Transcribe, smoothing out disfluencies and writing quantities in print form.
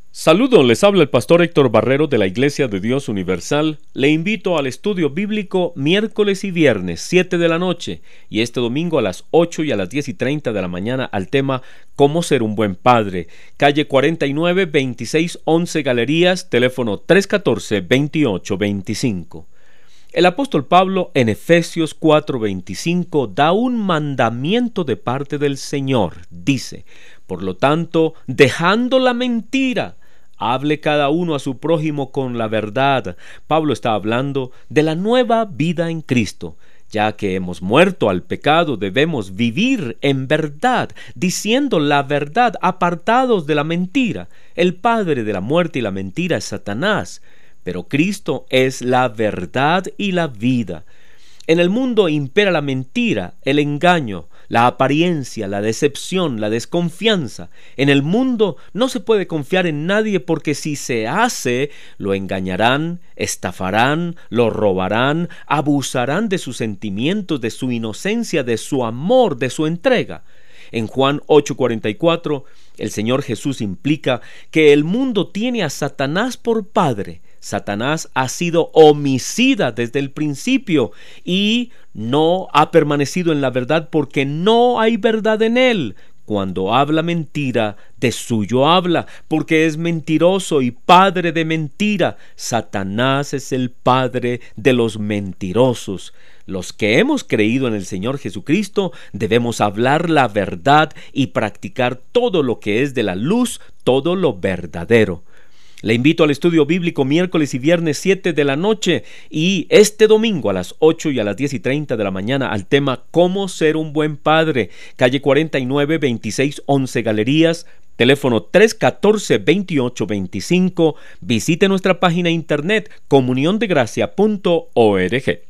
Saludos, les habla el pastor Héctor Barrero de la Iglesia de Dios Universal. Le invito al estudio bíblico miércoles y viernes 7 de la noche y este domingo a las 8 y a las 10:30 de la mañana al tema ¿Cómo ser un buen padre? Calle 49, 2611 Galerías, teléfono 314-2825. El apóstol Pablo en Efesios 4:25 da un mandamiento de parte del Señor. Dice, por lo tanto, dejando la mentira, hable cada uno a su prójimo con la verdad. Pablo está hablando de la nueva vida en Cristo. Ya que hemos muerto al pecado, debemos vivir en verdad, diciendo la verdad, apartados de la mentira. El padre de la muerte y la mentira es Satanás, pero Cristo es la verdad y la vida. En el mundo impera la mentira, el engaño, la apariencia, la decepción, la desconfianza. En el mundo no se puede confiar en nadie porque si se hace, lo engañarán, estafarán, lo robarán, abusarán de sus sentimientos, de su inocencia, de su amor, de su entrega. En Juan 8:44, el Señor Jesús implica que el mundo tiene a Satanás por padre. Satanás ha sido homicida desde el principio y no ha permanecido en la verdad porque no hay verdad en él. Cuando habla mentira, de suyo habla, porque es mentiroso y padre de mentira. Satanás es el padre de los mentirosos. Los que hemos creído en el Señor Jesucristo debemos hablar la verdad y practicar todo lo que es de la luz, todo lo verdadero. Le invito al estudio bíblico miércoles y viernes 7 de la noche y este domingo a las 8 y a las 10:30 de la mañana al tema ¿Cómo ser un buen padre? Calle 49, 2611 Galerías, teléfono 314-2825. Visite nuestra página internet comuniondegracia.org.